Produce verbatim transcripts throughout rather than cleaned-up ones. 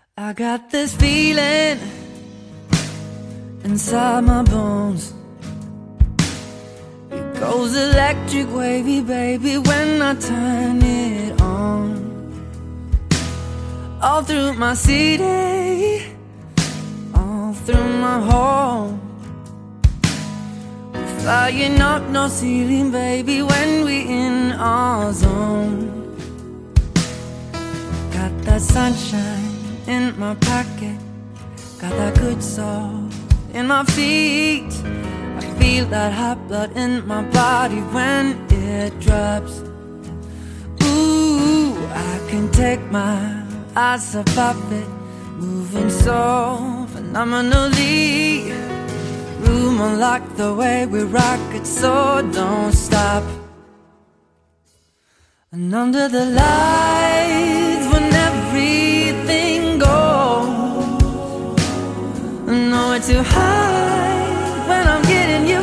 I got this feeling inside my bones. It goes electric wavy, baby, when I turn it on. All through my city, all through my home. We're flying up no ceiling, baby, when we in our zone. Got that sunshine in my pocket, got that good soul in my feet. I feel that hot blood in my body when it drops. Ooh, I can take my eyes above it, moving so phenomenally. Room unlocked the way we rock it, so don't stop. And under the lights when everything goes, nowhere to hide when I'm getting you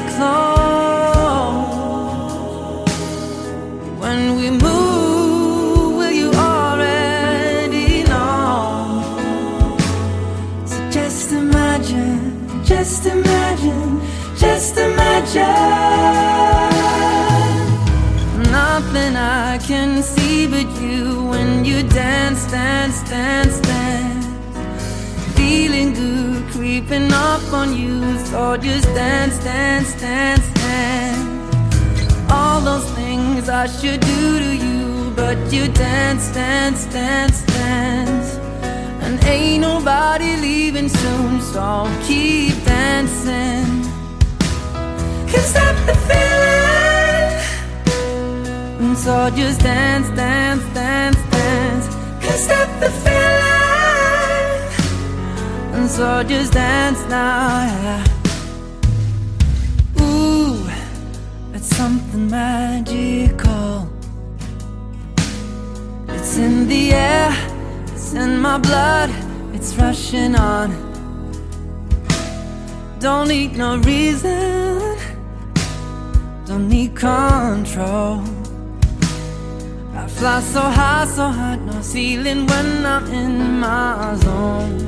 close. When we move, will you already know? So just imagine, just imagine, just imagine. Nothing I can see but you when you dance, dance, dance, dance. Feeling good, creeping up on you, so just dance, dance, dance, dance. All those things I should do to you, but you dance, dance, dance, dance. And ain't nobody leaving soon, so keep dancing. Can't stop the feeling, so just dance, dance, dance, dance. Can't stop the feeling, and so just dance now, yeah. Ooh, it's something magical. It's in the air, it's in my blood, it's rushing on. Don't need no reason, don't need control. I fly so high, so high, no ceiling when I'm in my zone.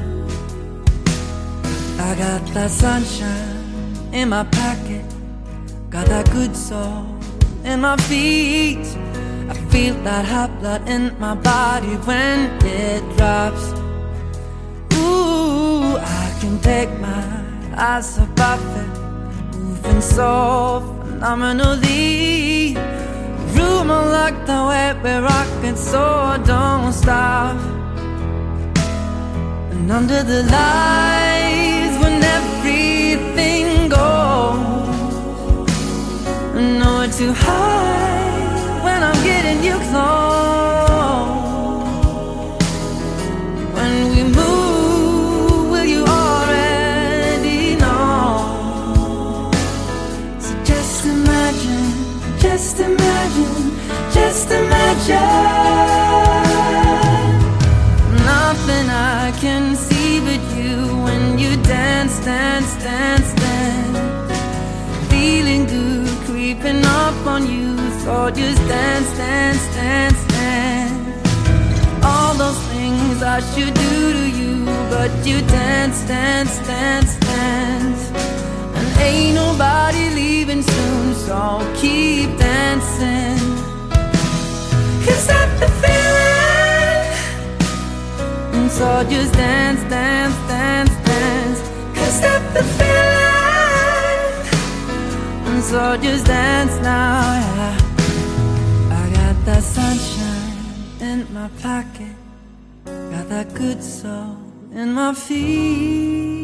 I got that sunshine in my pocket, got that good soul in my feet. I feel that hot blood in my body when it drops. Ooh, I can take my eyes above it, moving so phenomenally. Room unlocked the way we're rocking, so don't stop. And under the lights when everything goes, nowhere to hide when I'm getting you close. When we move, will you already know? So just imagine, just imagine, just imagine. Nothing I can see but you when you dance, dance, dance, dance. Feeling good, creeping up on you, so just dance, dance, dance, dance. All those things I should do to you, but you dance, dance, dance, dance. And ain't nobody leaving soon, so keep dancing. Can't stop the feeling, and so just dance, dance, dance, dance. Can't stop the feeling, and so just dance now, yeah. I got that sunshine in my pocket, got that good soul in my feet.